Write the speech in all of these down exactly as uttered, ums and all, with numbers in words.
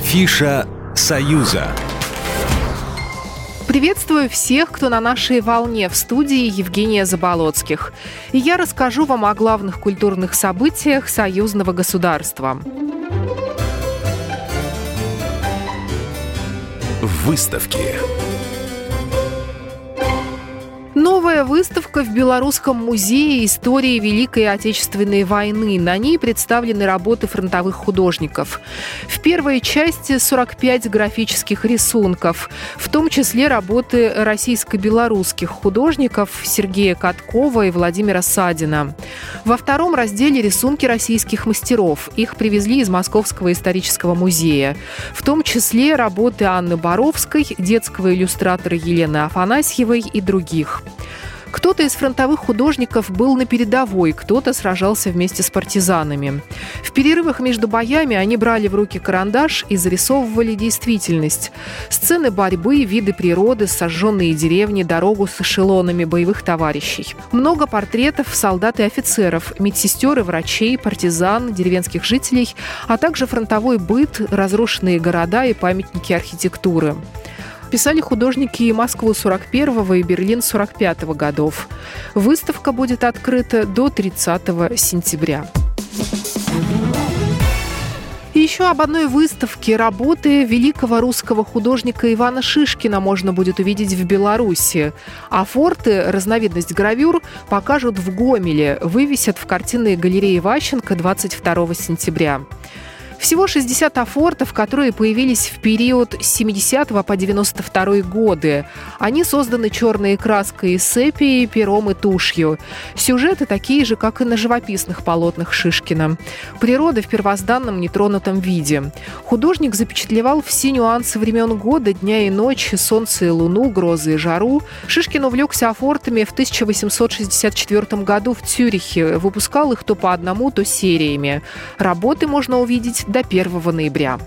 Афиша «Союза». Приветствую всех, кто на нашей волне. В студии Евгения Заболоцких. И я расскажу вам о главных культурных событиях союзного государства. Выставки. Новая выставка в Белорусском музее истории Великой Отечественной войны. На ней представлены работы фронтовых художников. В первой части сорок пять графических рисунков, в том числе работы российско-белорусских художников Сергея Каткова и Владимира Садина. Во втором разделе рисунки российских мастеров. Их привезли из Московского исторического музея. В том числе работы Анны Боровской, детского иллюстратора Елены Афанасьевой и других. Кто-то из фронтовых художников был на передовой, кто-то сражался вместе с партизанами. В перерывах между боями они брали в руки карандаш и зарисовывали действительность. Сцены борьбы, виды природы, сожженные деревни, дорогу с эшелонами боевых товарищей. Много портретов солдат и офицеров, медсестер и врачей, партизан, деревенских жителей, а также фронтовой быт, разрушенные города и памятники архитектуры. Писали художники и Москву сорок первого и Берлин сорок пятого годов. Выставка будет открыта до тридцатого сентября. И еще об одной выставке. Работы великого русского художника Ивана Шишкина можно будет увидеть в Беларуси. А форты, разновидность гравюр, покажут в Гомеле, вывесят в картинной галерее Ващенко двадцать второго сентября. Всего шестьдесят афортов, которые появились в период с семидесятого по девяносто второй годы. Они созданы черной краской из сепии, пером и тушью. Сюжеты такие же, как и на живописных полотнах Шишкина. Природа в первозданном нетронутом виде. Художник запечатлевал все нюансы времен года, дня и ночи, солнце и луну, грозы и жару. Шишкин увлекся афортами в тысяча восемьсот шестьдесят четвёртом году в Цюрихе. Выпускал их то по одному, то сериями. Работы можно увидеть до первого ноября.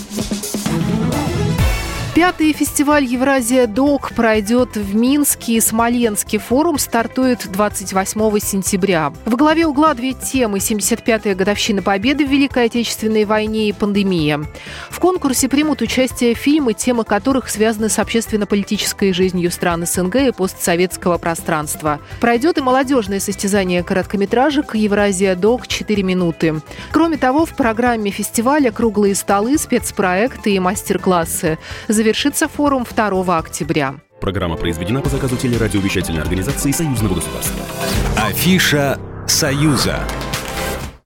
Пятый фестиваль «Евразия-Док» пройдет в Минске и Смоленске. Форум стартует двадцать восьмого сентября. В главе угла две темы: семьдесят пятая годовщина Победы в Великой Отечественной войне и пандемия. В конкурсе примут участие фильмы, темы которых связаны с общественно-политической жизнью стран СНГ и постсоветского пространства. Пройдет и молодежное состязание короткометражек «Евразия-Док. четыре минуты». Кроме того, в программе фестиваля круглые столы, спецпроекты и мастер-классы. Завершится форум второго октября. Программа произведена по заказу телерадиовещательной организации Союзного государства. Афиша «Союза».